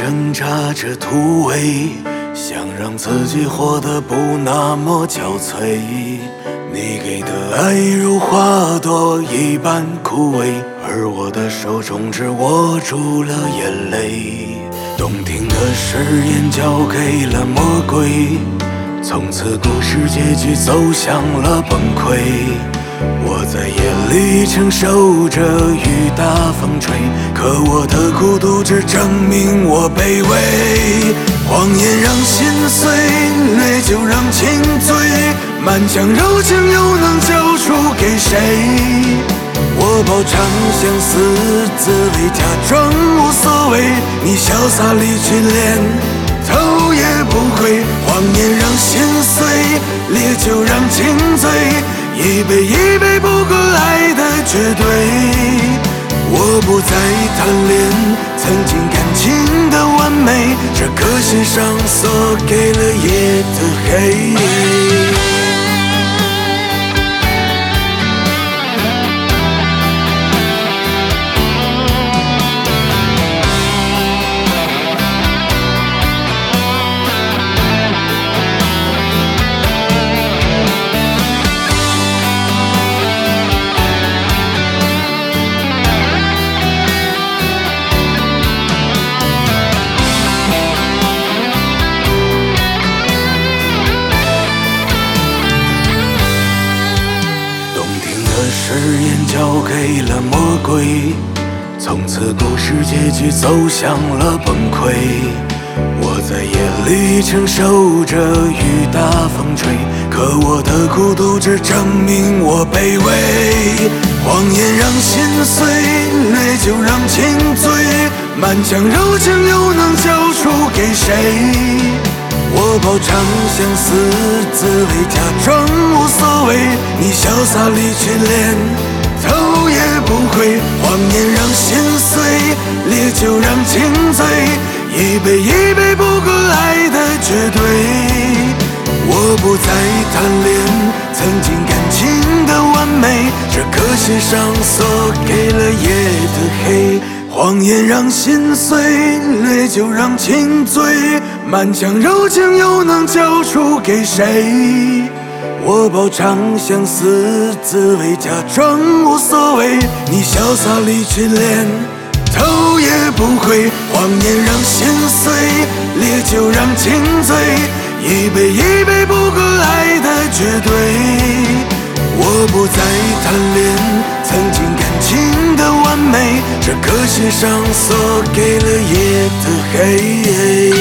挣扎着突围，想让自己活得不那么憔悴。你给的爱如花朵一般枯萎，而我的手中只握住了眼泪。动听的誓言交给了魔鬼，从此故事结局走向了崩溃。我在夜里承受着雨打风吹，可我的孤独只证明我卑微。谎言让心碎，烈酒让情醉，满腔柔情又能交出给谁？我饱尝相思滋味，假装无所谓，你潇洒离去连头也不回。谎言让心碎，烈酒让情醉，一杯一杯不过爱的绝对。我不再贪恋曾经感情的完美，这颗心上锁给了夜的黑。誓言交给了魔鬼，从此故事结局走向了崩溃。我在夜里承受着雨打风吹，可我的孤独只证明我卑微。谎言让心碎，烈酒让情醉，满腔柔情又能交出给谁？我饱尝相思滋味，假装无所谓，你潇洒离去连头也不回。谎言让心碎，烈酒让情醉，一杯一杯不过爱的绝对。我不再贪恋曾经感情的完美，这颗心上锁给了夜的黑。谎言让心碎，烈酒让情醉，满腔柔情又能交出给谁？我饱尝相思滋味，假装无所谓，你潇洒离去连头也不回。谎言让心碎，烈酒让情醉，一杯一杯不过爱的绝对。我不再贪恋曾经感情的完美，这颗心上锁给了夜的黑。